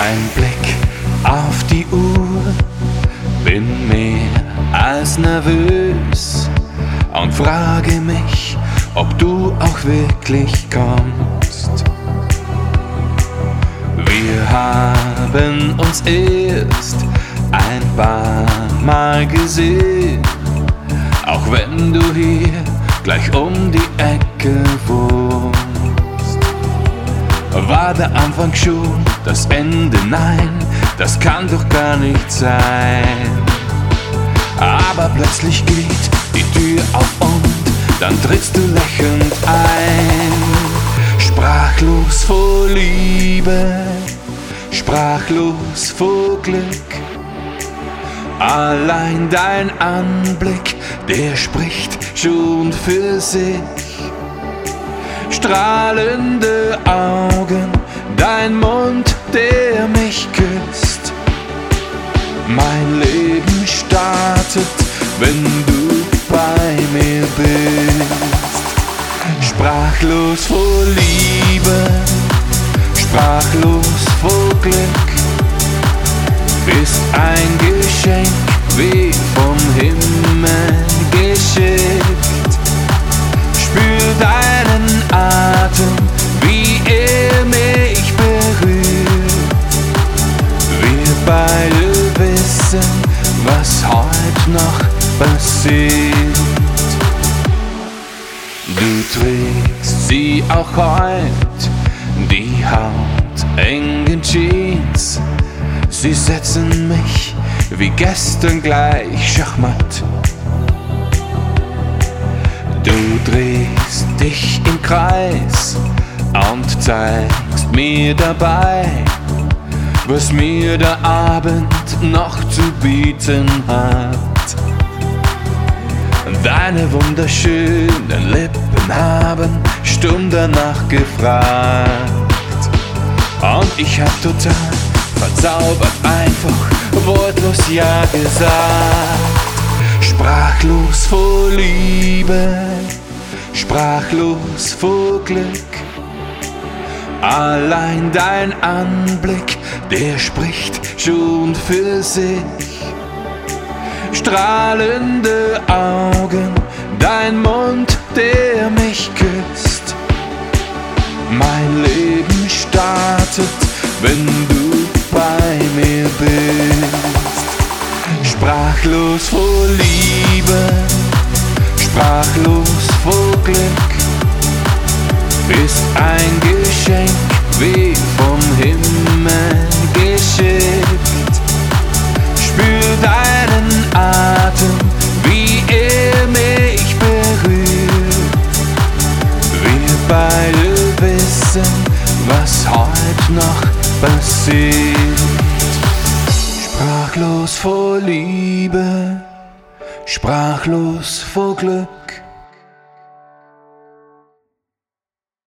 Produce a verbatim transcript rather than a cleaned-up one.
Ein Blick auf die Uhr, bin mehr als nervös und frage mich, ob du auch wirklich kommst. Wir haben uns erst ein paar Mal gesehen, auch wenn du hier gleich um die Ecke wohnst. War der Anfang schon das Ende? Nein, das kann doch gar nicht sein. Aber plötzlich geht die Tür auf und dann trittst du lächelnd ein. Sprachlos vor Liebe, sprachlos vor Glück. Allein dein Anblick, der spricht schon für sich. Strahlende Augen, dein Mund, der mich küsst. Mein Leben startet, wenn du bei mir bist. Sprachlos vor Liebe, sprachlos vor Glück. Bist ein Geschenk, wie vom Himmel geschickt. Spür deinen Atem, wie er mich berührt. Wir beide wissen, was heute noch passiert. Du trägst sie auch heut, die hautengen Jeans. Sie setzen mich wie gestern gleich Schachmatt. Du drehst dich im Kreis und zeigst mir dabei, was mir der Abend noch zu bieten hat. Deine wunderschönen Lippen haben stumm danach gefragt. Und ich hab total verzaubert einfach wortlos ja gesagt. Sprachlos vor Liebe, sprachlos vor Glück. Allein dein Anblick, der spricht schon für sich. Strahlende Augen, dein Mund, der mich küsst. Mein Leben startet, wenn du bei mir bist. Sprachlos vor Liebe, sprachlos vor Glück. Bist ein Geschenk, wie vom Himmel geschickt. Spür deinen Atem, wie er mich berührt. Wir beide wissen, was heute noch passiert. Sprachlos vor Liebe, sprachlos vor Glück.